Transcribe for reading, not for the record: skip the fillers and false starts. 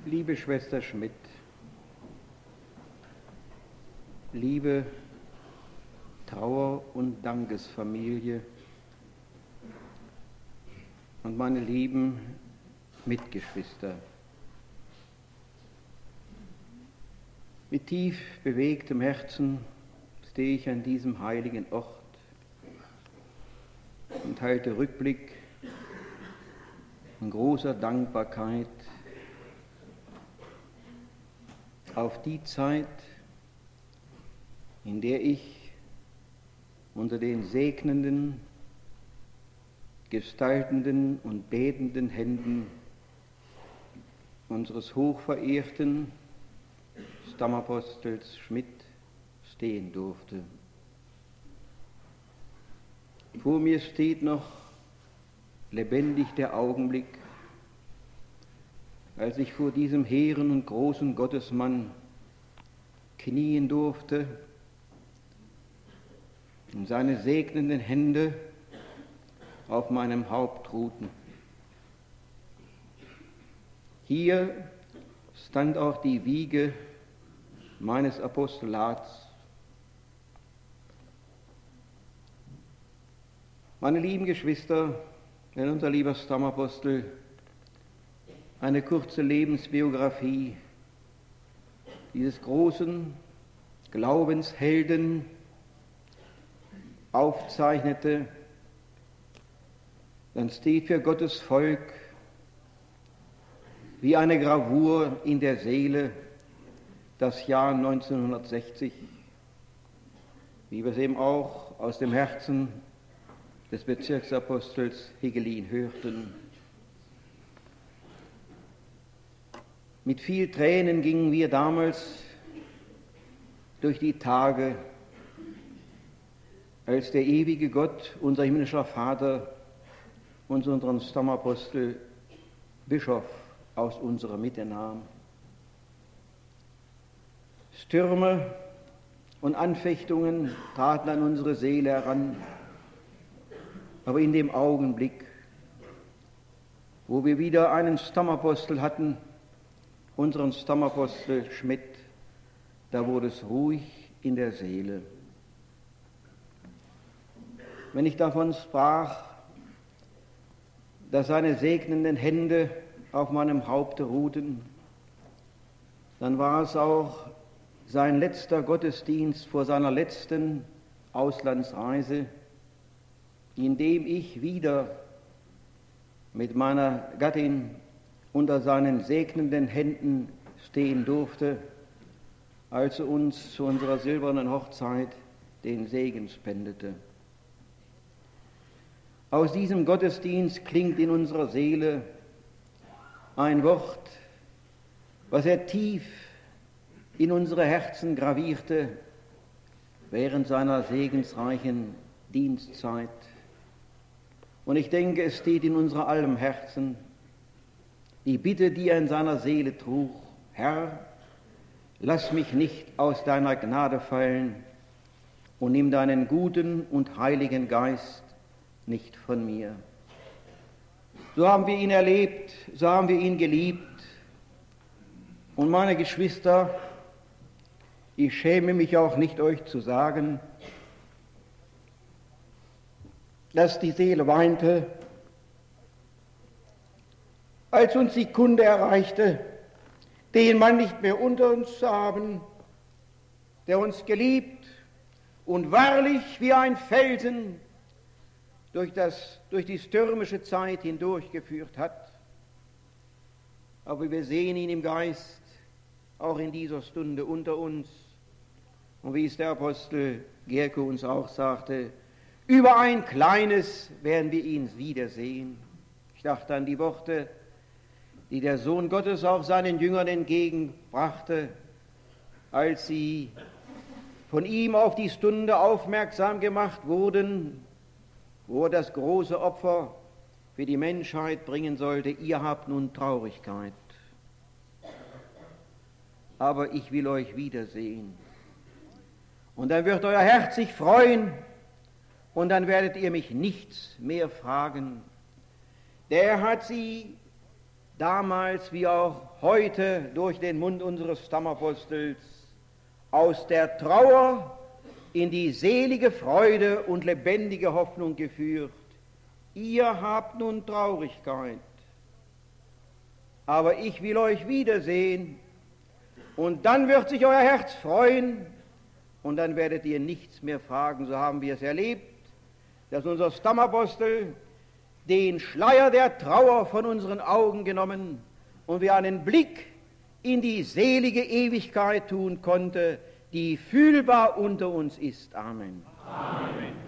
Liebe Schwester Schmidt, liebe Trauer- und Dankesfamilie und meine lieben Mitgeschwister, mit tief bewegtem Herzen stehe ich an diesem heiligen Ort und halte Rückblick in großer Dankbarkeit auf die Zeit, in der ich unter den segnenden, gestaltenden und betenden Händen unseres hochverehrten Stammapostels Schmidt stehen durfte. Vor mir steht noch lebendig der Augenblick, als ich vor diesem hehren und großen Gottesmann knien durfte und seine segnenden Hände auf meinem Haupt ruhten. Hier stand auch die Wiege meines Apostolats. Meine lieben Geschwister, wenn unser lieber Stammapostel eine kurze Lebensbiografie dieses großen Glaubenshelden aufzeichnete, dann steht für Gottes Volk wie eine Gravur in der Seele das Jahr 1960, wie wir es eben auch aus dem Herzen des Bezirksapostels Hegelin hörten. Mit viel Tränen gingen wir damals durch die Tage, als der ewige Gott, unser himmlischer Vater, uns unseren Stammapostel Bischof aus unserer Mitte nahm. Stürme und Anfechtungen traten an unsere Seele heran, aber in dem Augenblick, wo wir wieder einen Stammapostel hatten, unseren Stammapostel Schmidt, da wurde es ruhig in der Seele. Wenn ich davon sprach, dass seine segnenden Hände auf meinem Haupte ruhten, dann war es auch sein letzter Gottesdienst vor seiner letzten Auslandsreise, in dem ich wieder mit meiner Gattin unter seinen segnenden Händen stehen durfte, als er uns zu unserer silbernen Hochzeit den Segen spendete. Aus diesem Gottesdienst klingt in unserer Seele ein Wort, was er tief in unsere Herzen gravierte während seiner segensreichen Dienstzeit. Und ich denke, es steht in unser allem Herzen die Bitte, die er in seiner Seele trug: Herr, lass mich nicht aus deiner Gnade fallen und nimm deinen guten und heiligen Geist nicht von mir. So haben wir ihn erlebt, so haben wir ihn geliebt. Und meine Geschwister, ich schäme mich auch nicht, euch zu sagen, dass die Seele weinte, als uns die Kunde erreichte, den Mann nicht mehr unter uns zu haben, der uns geliebt und wahrlich wie ein Felsen durch die stürmische Zeit hindurchgeführt hat. Aber wir sehen ihn im Geist auch in dieser Stunde unter uns. Und wie es der Apostel Gerke uns auch sagte, über ein Kleines werden wir ihn wiedersehen. Ich dachte an die Worte, die der Sohn Gottes auch seinen Jüngern entgegenbrachte, als sie von ihm auf die Stunde aufmerksam gemacht wurden, wo er das große Opfer für die Menschheit bringen sollte. Ihr habt nun Traurigkeit, aber ich will euch wiedersehen. Und dann wird euer Herz sich freuen und dann werdet ihr mich nichts mehr fragen. Der hat sie damals wie auch heute durch den Mund unseres Stammapostels, aus der Trauer in die selige Freude und lebendige Hoffnung geführt. Ihr habt nun Traurigkeit, aber ich will euch wiedersehen, und dann wird sich euer Herz freuen, und dann werdet ihr nichts mehr fragen. So haben wir es erlebt, dass unser Stammapostel den Schleier der Trauer von unseren Augen genommen und wir einen Blick in die selige Ewigkeit tun konnte, die fühlbar unter uns ist. Amen. Amen.